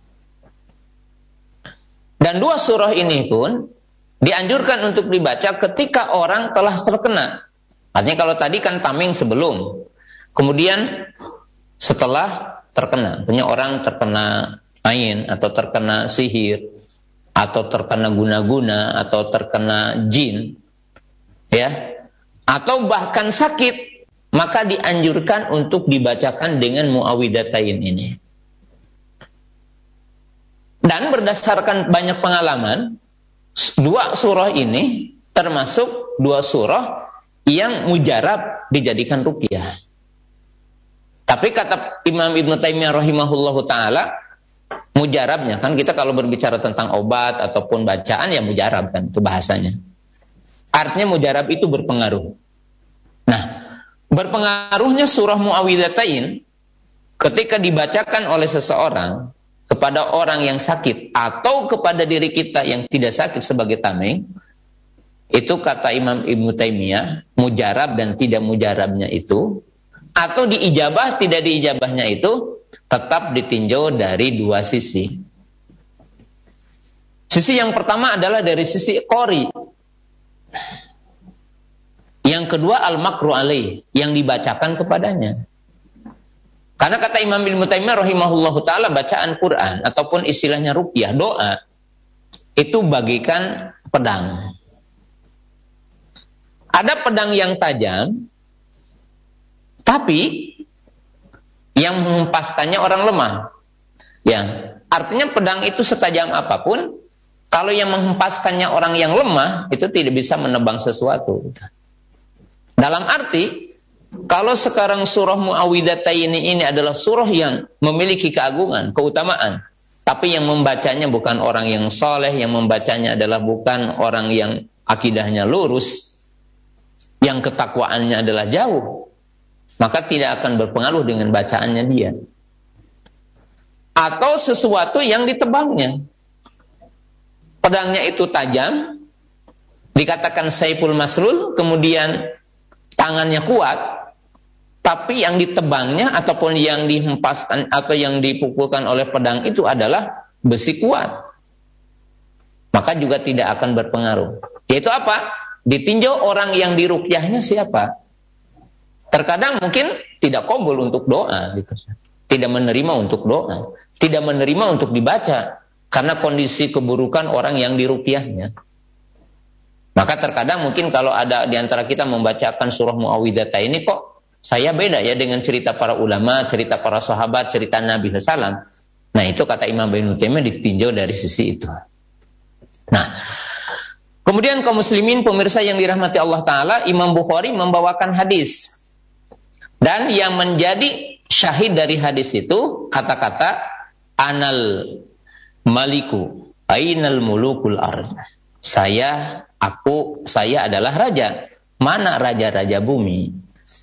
Dan dua surah ini pun dianjurkan untuk dibaca ketika orang telah terkena. Artinya kalau tadi kan tameng sebelum, kemudian setelah terkena, punya orang terkena ain atau terkena sihir atau terkena guna-guna atau terkena jin, ya, atau bahkan sakit, maka dianjurkan untuk dibacakan dengan muawwidatain ini. Dan berdasarkan banyak pengalaman, dua surah ini termasuk dua surah yang mujarab dijadikan ruqyah. Tapi kata Imam Ibnu Taimiyah rahimahullahu taala, mujarabnya kan kita kalau berbicara tentang obat ataupun bacaan ya mujarab kan itu bahasanya. Artinya mujarab itu berpengaruh. Nah, berpengaruhnya surah Muawwidatain ketika dibacakan oleh seseorang kepada orang yang sakit atau kepada diri kita yang tidak sakit sebagai tameng, itu kata Imam Ibnu Taimiyah, mujarab dan tidak mujarabnya itu, atau diijabah tidak diijabahnya itu, tetap ditinjau dari dua sisi. Sisi yang pertama adalah dari sisi qori. Yang kedua al-makru alaih, yang dibacakan kepadanya. Karena kata Imam Ibnu Taimiyah rahimahullahu taala, bacaan Quran ataupun istilahnya ruqyah, doa, itu bagikan pedang. Ada pedang yang tajam, tapi yang menghempaskannya orang lemah. Ya, artinya pedang itu setajam apapun, kalau yang menghempaskannya orang yang lemah, itu tidak bisa menebang sesuatu. Dalam arti, Kalau sekarang surah Muawwidhataini ini adalah surah yang memiliki keagungan, keutamaan, tapi yang membacanya bukan orang yang soleh, yang membacanya adalah bukan orang yang akidahnya lurus, yang ketakwaannya adalah jauh, maka tidak akan berpengaruh dengan bacaannya dia. Atau sesuatu yang ditebangnya. Pedangnya itu tajam, dikatakan Saiful Maslul, kemudian tangannya kuat, tapi yang ditebangnya ataupun yang dihempaskan atau yang dipukulkan oleh pedang itu adalah besi kuat, maka juga tidak akan berpengaruh. Yaitu apa? Ditinjau orang yang diruqyahnya siapa. Terkadang mungkin tidak qabul untuk doa, gitu. Tidak menerima untuk doa, tidak menerima untuk dibaca karena kondisi keburukan orang yang diruqyahnya. Maka terkadang mungkin kalau ada di antara kita membacakan surah Muawwidhataini, kok saya beda ya dengan cerita para ulama, cerita para sahabat, cerita Nabi SAW. Nah, itu kata Imam Ibnu Taimiyah ditinjau dari sisi itu. Nah, kemudian kaum muslimin pemirsa yang dirahmati Allah Ta'ala, Imam Bukhari membawakan hadis. Dan yang menjadi syahid dari hadis itu kata-kata anal maliku ainal mulukul ardh. Saya adalah raja. Mana raja-raja bumi?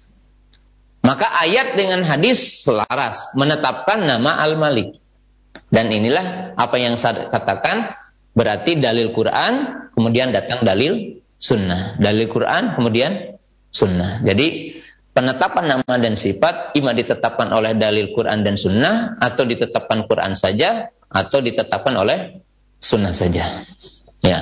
Maka ayat dengan hadis selaras menetapkan nama Al-Malik. Dan inilah apa yang saya katakan, berarti dalil Quran, kemudian datang dalil sunnah. Dalil Quran, kemudian sunnah. Jadi penetapan nama dan sifat ima ditetapkan oleh dalil Quran dan sunnah, atau ditetapkan Quran saja, atau ditetapkan oleh sunnah saja. Ya.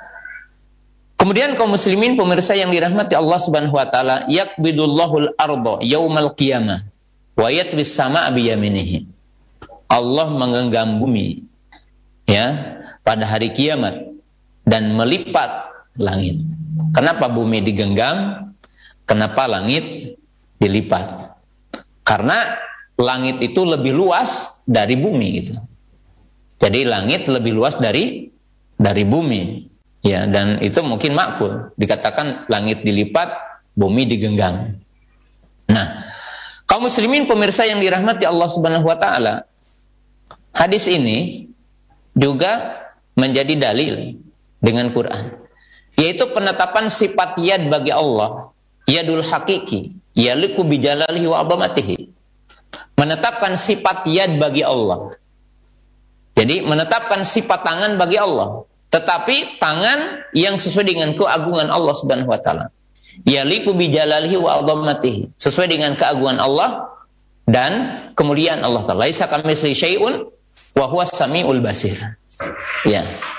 Kemudian kaum muslimin pemirsa yang dirahmati Allah Subhanahu wa taala, yaqbidullahul arda yaumal qiyamah wa yatwis samaa bi yaminihi. Allah menggenggam bumi ya pada hari kiamat dan melipat langit. Kenapa bumi digenggam? Kenapa langit dilipat? Karena langit itu lebih luas dari bumi gitu. Jadi langit lebih luas dari bumi. Ya, dan itu mungkin makul. Dikatakan langit dilipat, bumi digenggam. Nah, kaum muslimin pemirsa yang dirahmati Allah Subhanahu wa taala, hadis ini juga menjadi dalil dengan Quran, yaitu penetapan sifat yad bagi Allah, yadul hakiki, yaliku bijalalihi wa azamatihi. Menetapkan sifat yad bagi Allah. Jadi menetapkan sifat tangan bagi Allah, tetapi tangan yang sesuai dengan keagungan Allah Subhanahu wa taala. Yaliku bijalalihi wa azamatihi, sesuai dengan keagungan Allah dan kemuliaan Allah Taala. Laisa kamitslihi syai'un wa huwas samiul basir. Ya.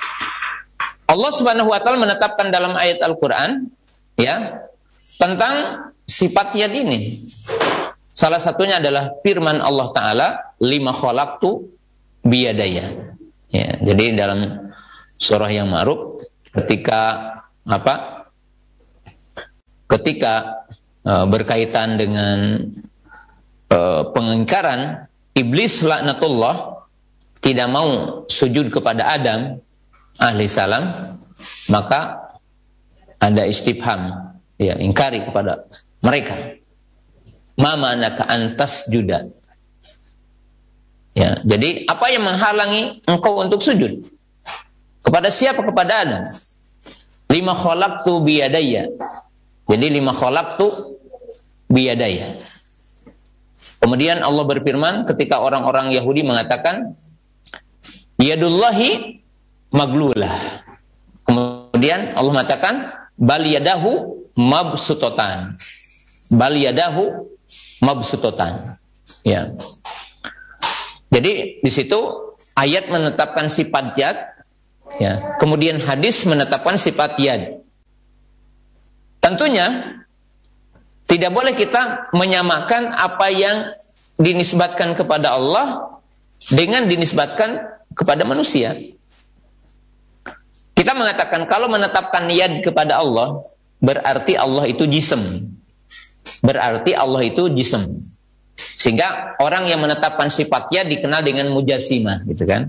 Allah Subhanahu wa taala menetapkan dalam ayat Al-Qur'an ya tentang sifat yad ini. Salah satunya adalah firman Allah Taala, lima khalaqtu biyadaya. Ya, jadi dalam surah yang ma'ruf ketika berkaitan dengan pengingkaran iblis laknatullah tidak mau sujud kepada Adam alaihissalam, maka ada istifham ya, ingkari kepada mereka, ma manaka antas juda. Ya, jadi apa yang menghalangi engkau untuk sujud? Kepada siapa? Kepada Adam. Lima khalaqtu biyadaya. Jadi lima khalaqtu biyadaya. Kemudian Allah berfirman ketika orang-orang Yahudi mengatakan yadullahi maglulah. Kemudian Allah mengatakan bal yadahu mabsutotan. Bal yadahu mabsutotan. Ya. Jadi di situ ayat menetapkan sifat yad. Ya, kemudian hadis menetapkan sifat yad. Tentunya tidak boleh kita menyamakan apa yang dinisbatkan kepada Allah dengan dinisbatkan kepada manusia. Kita mengatakan kalau menetapkan yad kepada Allah berarti Allah itu jism. Berarti Allah itu jism. Sehingga orang yang menetapkan sifat yad dikenal dengan mujassimah, gitu kan?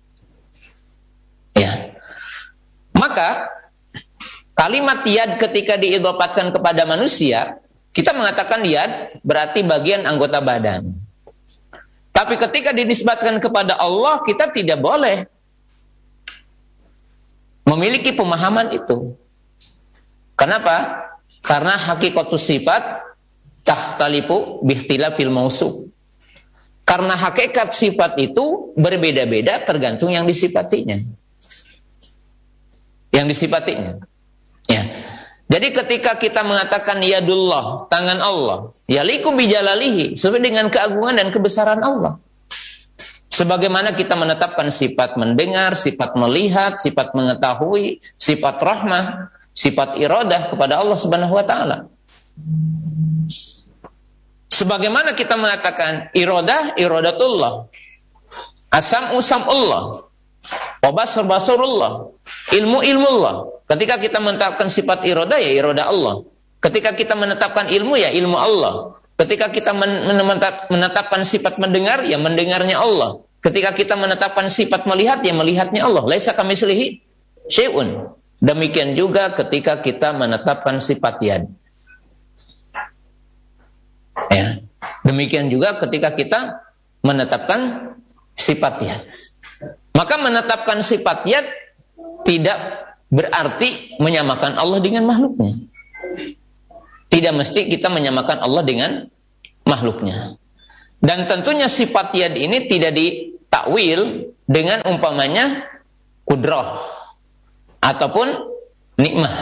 Ya. Maka kalimat yad ketika diidhofahkan kepada manusia kita mengatakan yad berarti bagian anggota badan. Tapi ketika dinisbatkan kepada Allah, kita tidak boleh memiliki pemahaman itu. Kenapa? Karena hakikatus sifat takhtalifu biikhtilafil mausuf. Karena hakikat sifat itu berbeda-beda tergantung yang disifatinya. Yang disifatinya. Ya. Jadi ketika kita mengatakan yadullah, tangan Allah, yaliku bijalalihi, sesuai dengan keagungan dan kebesaran Allah. Sebagaimana kita menetapkan sifat mendengar, sifat melihat, sifat mengetahui, sifat rahmah, sifat iradah kepada Allah Subhanahu wa taala. Sebagaimana kita mengatakan iradatullah, asam sam'ullah, wa basar basarullah, ilmu-ilmullah. Ketika kita menetapkan sifat iradah, ya iradah Allah. Ketika kita menetapkan ilmu, ya ilmu Allah. Ketika kita menetapkan sifat mendengar, ya mendengarnya Allah. Ketika kita menetapkan sifat melihat, ya melihatnya Allah. Laisa kamitslihi syai'un. Demikian juga ketika kita menetapkan sifat yad. Ya. Demikian juga ketika kita menetapkan sifat yad. Maka menetapkan sifat yad tidak berarti menyamakan Allah dengan makhluknya. Tidak mesti kita menyamakan Allah dengan makhluknya. Dan tentunya sifat yad ini tidak ditakwil dengan umpamanya kudrah ataupun nikmah.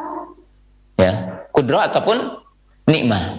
Ya, kudrah ataupun nikmah.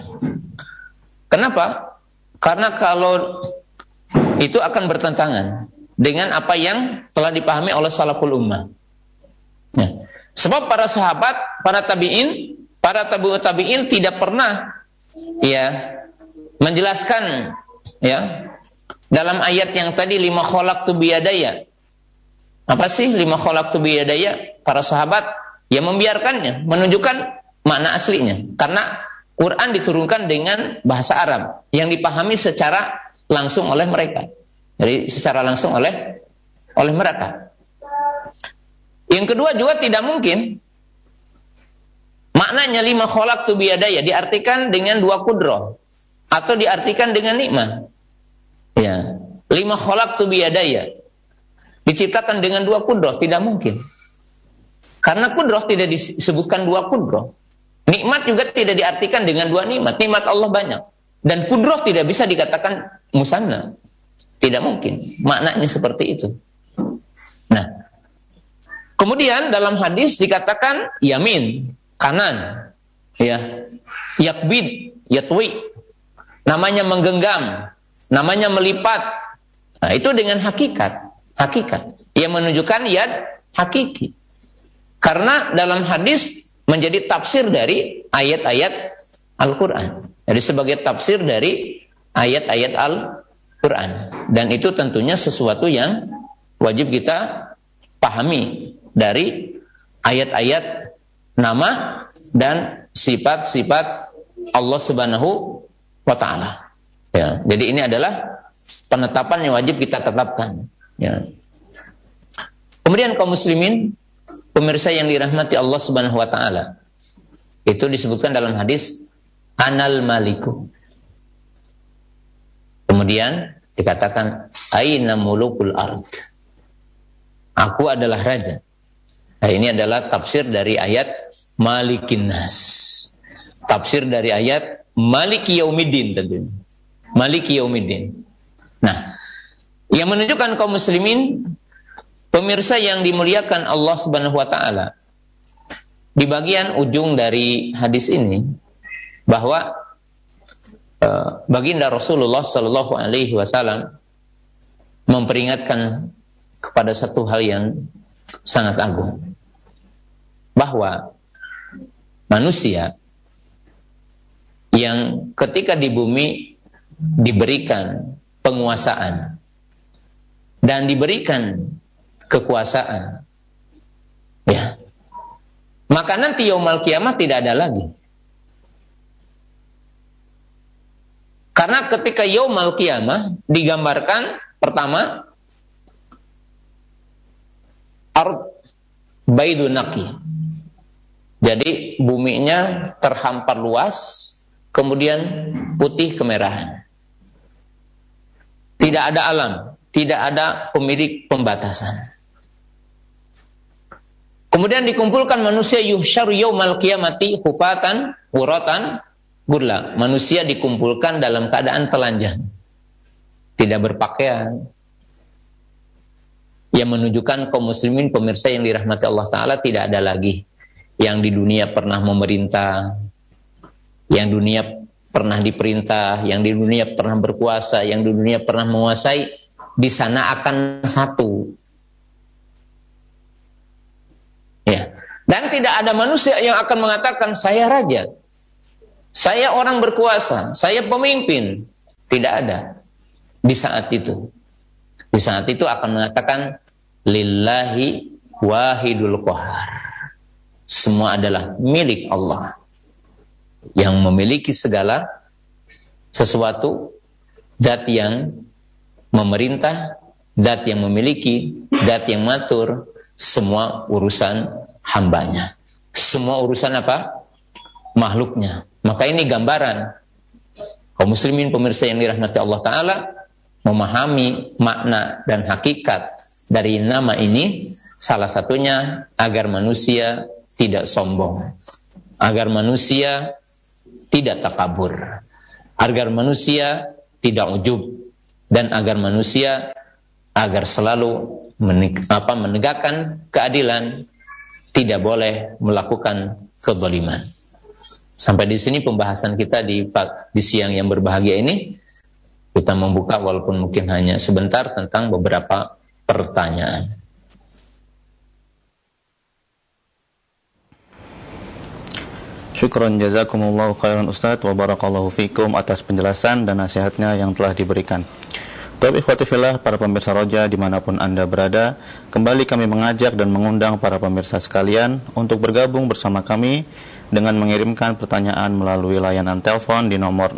Kenapa? Karena kalau itu akan bertentangan dengan apa yang telah dipahami oleh salaful ummah. Ya. Sebab para sahabat, para tabi'in, para tabi'ut tabi'in tidak pernah ya menjelaskan ya dalam ayat yang tadi lima khalaqtu biyadaya. Apa sih lima khalaqtu biyadaya? Para sahabat yang membiarkannya, menunjukkan makna aslinya. Karena Quran diturunkan dengan bahasa Arab yang dipahami secara langsung oleh mereka. Jadi secara langsung oleh mereka. Yang kedua juga tidak mungkin maknanya lima khalaqtu biyadaya diartikan dengan dua kudrah atau diartikan dengan nikmah. Ya, lima khalaqtu biyadaya diciptakan dengan dua kudrah, tidak mungkin. Karena kudrah tidak disebutkan dua kudrah. Nikmat juga tidak diartikan dengan dua nikmat. Nikmat Allah banyak. Dan kudrah tidak bisa dikatakan musanna. Tidak mungkin. Maknanya seperti itu. Nah, kemudian dalam hadis dikatakan yamin, kanan. Ya. Yakbid, yatwi. Namanya menggenggam. Namanya melipat. Nah, itu dengan hakikat. Hakikat. Yang menunjukkan yad hakiki. Karena dalam hadis menjadi tafsir dari ayat-ayat Al-Quran. Jadi sebagai tafsir dari ayat-ayat Al-Quran. Dan itu tentunya sesuatu yang wajib kita pahami dari ayat-ayat nama dan sifat-sifat Allah Subhanahu wa ta'ala. Ya, jadi ini adalah penetapan yang wajib kita tetapkan. Ya. Kemudian kaum muslimin, pemirsa yang dirahmati Allah Subhanahu wa ta'ala, itu disebutkan dalam hadis Anal Maliku. Kemudian dikatakan Aina mulukul ard. Aku adalah raja. Nah, ini adalah tafsir dari ayat Malikin Nas. Tafsir dari ayat Maliki Yaumiddin tentunya. Maliki Yaumiddin. Nah, yang menunjukkan kaum muslimin, pemirsa yang dimuliakan Allah Subhanahu wa ta'ala, di bagian ujung dari hadis ini bahwa baginda Rasulullah sallallahu alaihi wasallam memperingatkan kepada satu hal yang sangat agung, bahwa manusia yang ketika di bumi diberikan penguasaan dan diberikan kekuasaan, ya, maka nanti yaumul kiamah tidak ada lagi. Karena ketika yaumul kiamah digambarkan pertama ard baidun naqi. Jadi buminya terhampar luas, kemudian putih kemerahan. Tidak ada alam, tidak ada pemilik pembatasan. Kemudian dikumpulkan manusia yuhsyaru yaumal qiyamati hufatan uratan gurla. Manusia dikumpulkan dalam keadaan telanjang, tidak berpakaian. Yang menunjukkan kaum muslimin pemirsa yang dirahmati Allah Ta'ala, tidak ada lagi yang di dunia pernah memerintah, yang dunia pernah diperintah, yang di dunia pernah berkuasa, yang di dunia pernah menguasai. Di sana akan satu. Ya. Dan tidak ada manusia yang akan mengatakan saya raja, saya orang berkuasa, saya pemimpin. Tidak ada di saat itu. Di saat itu akan mengatakan lillahi wahidul qahar. Semua adalah milik Allah yang memiliki segala sesuatu, zat yang memerintah, zat yang memiliki, zat yang mengatur semua urusan hambanya. Semua urusan apa? Makhluknya. Maka ini gambaran kaum muslimin pemirsa yang dirahmati Allah Ta'ala memahami makna dan hakikat dari nama ini. Salah satunya agar manusia tidak sombong, agar manusia tidak takabur, agar manusia tidak ujub, dan agar manusia agar selalu menegakkan keadilan, tidak boleh melakukan kezaliman. Sampai di sini pembahasan kita di siang yang berbahagia ini. Kita membuka walaupun mungkin hanya sebentar tentang beberapa pertanyaan. Syukran jazakumullahu khairan Ustaz wa barakallahu fikum atas penjelasan dan nasihatnya yang telah diberikan. Baik ikhwati fillah, para pemirsa Roja dimanapun Anda berada, kembali kami mengajak dan mengundang para pemirsa sekalian untuk bergabung bersama kami dengan mengirimkan pertanyaan melalui layanan telepon di nomor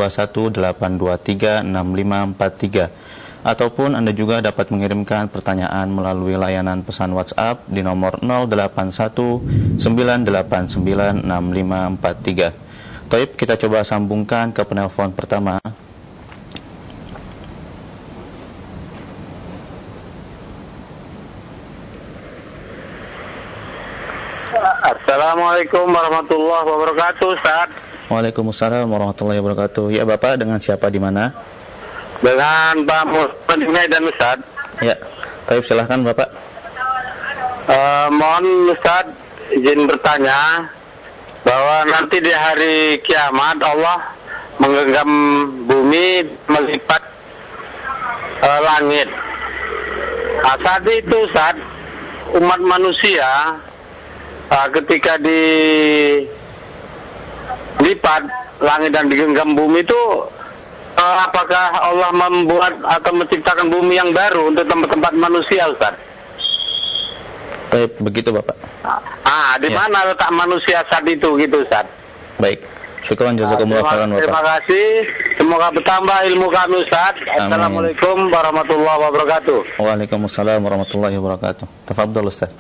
0218236543, ataupun Anda juga dapat mengirimkan pertanyaan melalui layanan pesan WhatsApp di nomor 0819896543. Taib, kita coba sambungkan ke penelpon pertama. Assalamualaikum warahmatullahi wabarakatuh, Ustaz. Waalaikumsalam warahmatullahi wabarakatuh. Ya Bapak, dengan siapa di mana? Dengan Pak Muhammad Junaidan, Ustaz. Ya, Taib, silahkan Bapak. Mohon Ustaz izin bertanya bahwa nanti di hari kiamat Allah menggenggam bumi, melipat langit. Saat itu Ustaz, umat manusia ketika dilipat langit dan digenggam bumi itu, apakah Allah membuat atau menciptakan bumi yang baru untuk tempat-tempat manusia, Ustaz? Baik, begitu Bapak. Di mana letak manusia saat itu gitu, Ustaz? Baik, syukran jazakumullah khairan Bapak. Terima kasih. Semoga bertambah ilmu kami, Ustaz. Assalamualaikum warahmatullahi wabarakatuh. Waalaikumsalam warahmatullahi wabarakatuh. Tafadhol Ustaz.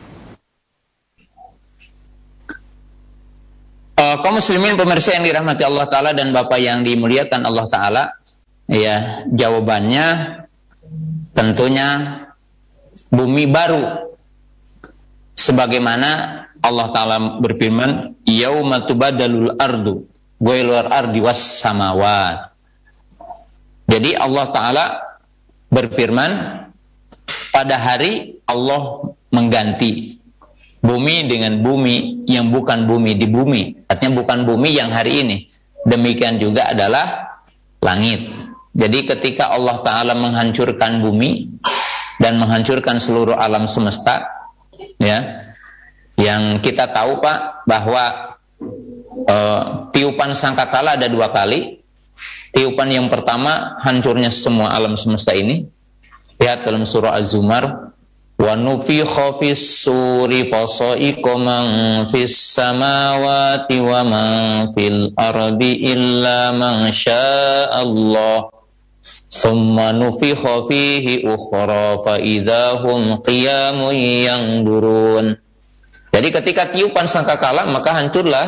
Kaum muslimin pemirsa yang dirahmati Allah Ta'ala dan Bapak yang dimuliakan Allah Ta'ala, ya, jawabannya tentunya bumi baru, sebagaimana Allah Ta'ala berfirman, yauma tubadalul ardu ghairul ardi was samawat. Jadi Allah Ta'ala berfirman, pada hari Allah mengganti bumi dengan bumi yang bukan bumi di bumi. Artinya bukan bumi yang hari ini. Demikian juga adalah langit. Jadi ketika Allah Ta'ala menghancurkan bumi dan menghancurkan seluruh alam semesta, ya, yang kita tahu Pak, bahwa tiupan sangkakala ada 2 kali. Tiupan yang pertama hancurnya semua alam semesta ini. Lihat dalam surah Az-Zumar, wa nufikha fis suri fasaiqa man fis samawati wa man fil ardi illa man syaa Allah thumma nufikha fihi ukhra fa idahum qiyamun yanzurun. Jadi ketika tiupan sangkakala maka hancurlah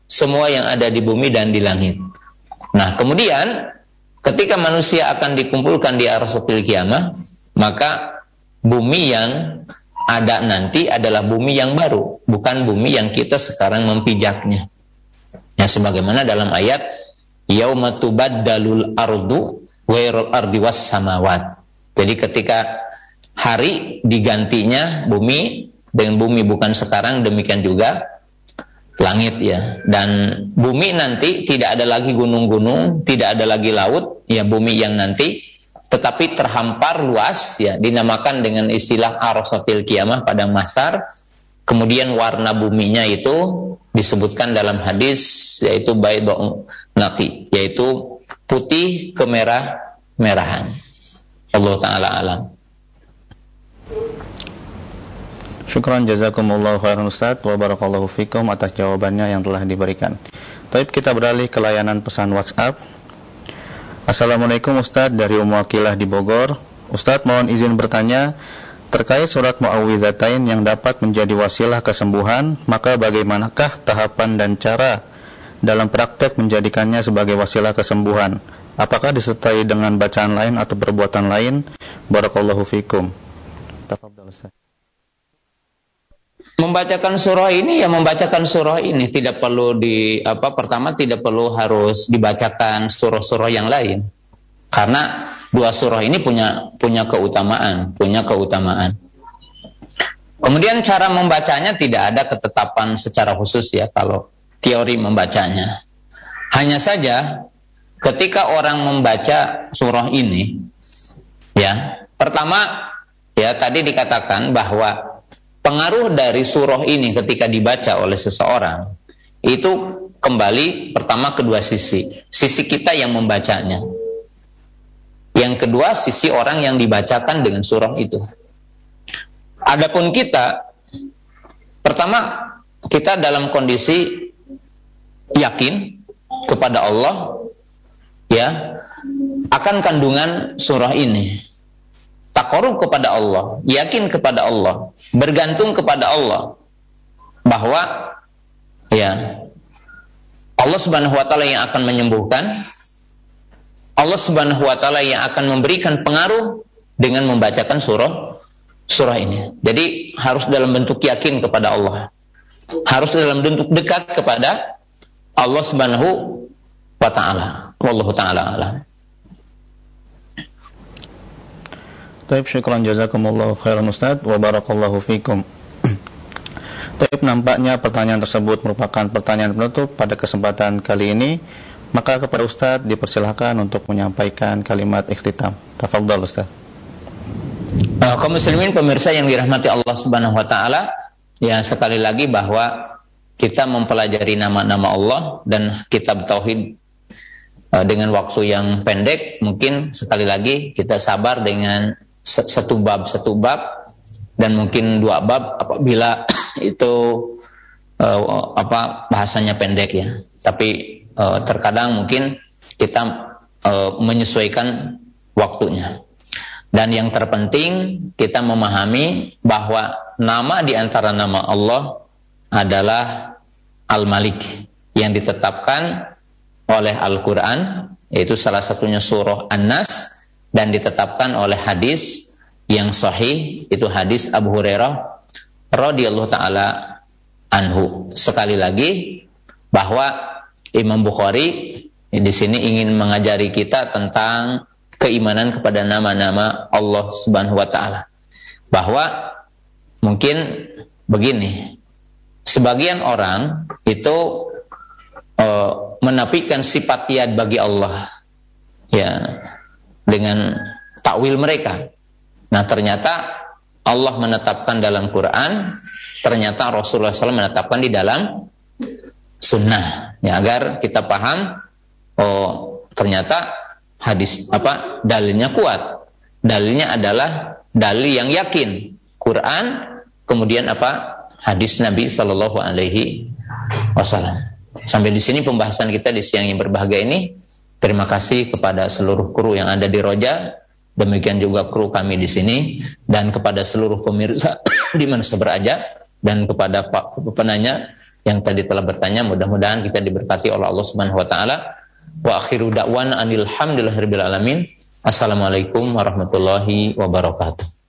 semua yang ada di bumi dan di langit. Nah, kemudian ketika manusia akan dikumpulkan di Arasatil Qiyamah, maka bumi yang ada nanti adalah bumi yang baru, bukan bumi yang kita sekarang mempijaknya. Ya, sebagaimana dalam ayat yauma tubaddalul ardu ghairul ardi was samawat. Jadi ketika hari digantinya bumi dengan bumi bukan sekarang, demikian juga langit ya. Dan bumi nanti tidak ada lagi gunung-gunung, tidak ada lagi laut, ya bumi yang nanti tetapi terhampar luas ya, dinamakan dengan istilah Arasatil Qiyamah, padang mahsyar. Kemudian warna buminya itu disebutkan dalam hadis yaitu baydun naqi, yaitu putih kemerah-merahan. Allah taala alam. Syukran jazakumullahu khairan Ustaz wa barakallahu fikum atas jawabannya yang telah diberikan. Baik, kita beralih ke layanan pesan WhatsApp. Assalamualaikum Ustaz, dari Ummu Aqilah di Bogor. Ustaz, mohon izin bertanya terkait surat Muawwidzatain yang dapat menjadi wasilah kesembuhan, maka bagaimanakah tahapan dan cara dalam praktek menjadikannya sebagai wasilah kesembuhan? Apakah disertai dengan bacaan lain atau perbuatan lain? Barakallahu fikum. Tafadhal Ustaz. Membacakan surah ini ya membacakan surah ini, tidak perlu pertama tidak perlu harus dibacakan surah-surah yang lain. Karena dua surah ini punya keutamaan. Kemudian cara membacanya tidak ada ketetapan secara khusus ya kalau teori membacanya. Hanya saja ketika orang membaca surah ini ya, pertama ya tadi dikatakan bahwa pengaruh dari surah ini ketika dibaca oleh seseorang itu kembali pertama kedua sisi. Sisi kita yang membacanya. Yang kedua sisi orang yang dibacakan dengan surah itu. Adapun kita, pertama kita dalam kondisi yakin kepada Allah ya akan kandungan surah ini. Taqarrub kepada Allah, yakin kepada Allah, bergantung kepada Allah bahwa ya Allah Subhanahu wa taala yang akan menyembuhkan, Allah Subhanahu wa taala yang akan memberikan pengaruh dengan membacakan surah ini. Jadi harus dalam bentuk yakin kepada Allah. Harus dalam bentuk dekat kepada Allah Subhanahu wa taala. Wallahu taala alam. Taib, syukran jazakumullahu khairan Ustaz wa barakallahu fikum. Taib, nampaknya pertanyaan tersebut merupakan pertanyaan penutup pada kesempatan kali ini. Maka kepada Ustaz dipersilahkan untuk menyampaikan kalimat ikhtitam. Tafadhal Ustaz. Kaum muslimin pemirsa yang dirahmati Allah Subhanahu wa taala, ya sekali lagi bahwa kita mempelajari nama-nama Allah dan kitab tauhid dengan waktu yang pendek, mungkin sekali lagi kita sabar dengan satu bab dan mungkin dua bab apabila itu bahasanya pendek ya. Tapi terkadang mungkin kita menyesuaikan waktunya. Dan yang terpenting kita memahami bahwa nama di antara nama Allah adalah Al-Malik yang ditetapkan oleh Al-Quran, yaitu salah satunya surah An-Nas, dan ditetapkan oleh hadis yang sahih, itu hadis Abu Hurairah radhiyallahu taala anhu. Sekali lagi bahwa Imam Bukhari di sini ingin mengajari kita tentang keimanan kepada nama-nama Allah Subhanahu wa taala. Bahwa mungkin begini, sebagian orang itu menafikan sifat yad bagi Allah ya dengan takwil mereka. Nah, ternyata Allah menetapkan dalam Quran, ternyata Rasulullah SAW menetapkan di dalam sunnah ya, agar kita paham ternyata hadis dalilnya kuat. Dalilnya adalah dalil yang yakin, Quran, kemudian hadis Nabi sallallahu alaihi wasallam. Sampai di sini pembahasan kita di siang yang berbahagia ini. Terima kasih kepada seluruh kru yang ada di Roja, demikian juga kru kami di sini, dan kepada seluruh pemirsa di mana berada, dan kepada Pak penanya yang tadi telah bertanya, mudah-mudahan kita diberkati oleh Allah Subhanahu wa taala. Wa akhiru da'wana anil hamdulillahirabbil alamin. Assalamualaikum warahmatullahi wabarakatuh.